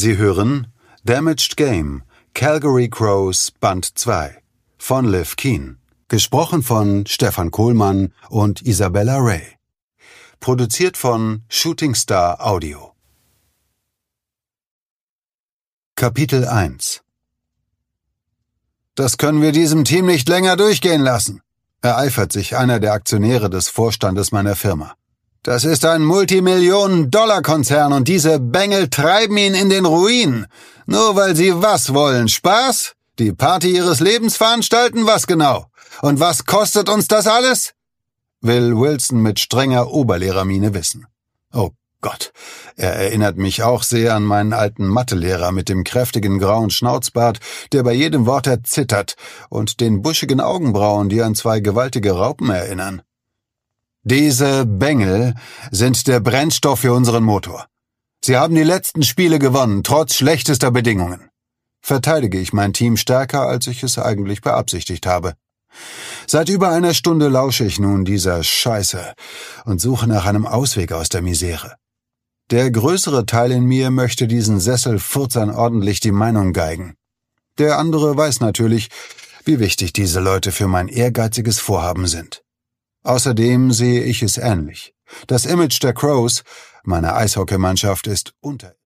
Sie hören Damaged Game, Calgary Crows Band 2 von Liv Keen. Gesprochen von Stefan Kohlmann und Isabella Ray. Produziert von Shooting Star Audio. Kapitel 1. Das können wir diesem Team nicht länger durchgehen lassen, ereifert sich einer der Aktionäre des Vorstandes meiner Firma. Das ist ein Multimillionen-Dollar-Konzern und diese Bengel treiben ihn in den Ruin. Nur weil sie was wollen? Spaß? Die Party ihres Lebens veranstalten? Was genau? Und was kostet uns das alles? Will Wilson mit strenger Oberlehrermiene wissen. Oh Gott, er erinnert mich auch sehr an meinen alten Mathelehrer mit dem kräftigen grauen Schnauzbart, der bei jedem Wort erzittert, und den buschigen Augenbrauen, die an zwei gewaltige Raupen erinnern. Diese Bengel sind der Brennstoff für unseren Motor. Sie haben die letzten Spiele gewonnen, trotz schlechtester Bedingungen. Verteidige ich mein Team stärker, als ich es eigentlich beabsichtigt habe. Seit über einer Stunde lausche ich nun dieser Scheiße und suche nach einem Ausweg aus der Misere. Der größere Teil in mir möchte diesen Sesselfurzern ordentlich die Meinung geigen. Der andere weiß natürlich, wie wichtig diese Leute für mein ehrgeiziges Vorhaben sind. Außerdem sehe ich es ähnlich. Das Image der Crows, meiner Eishockeymannschaft, ist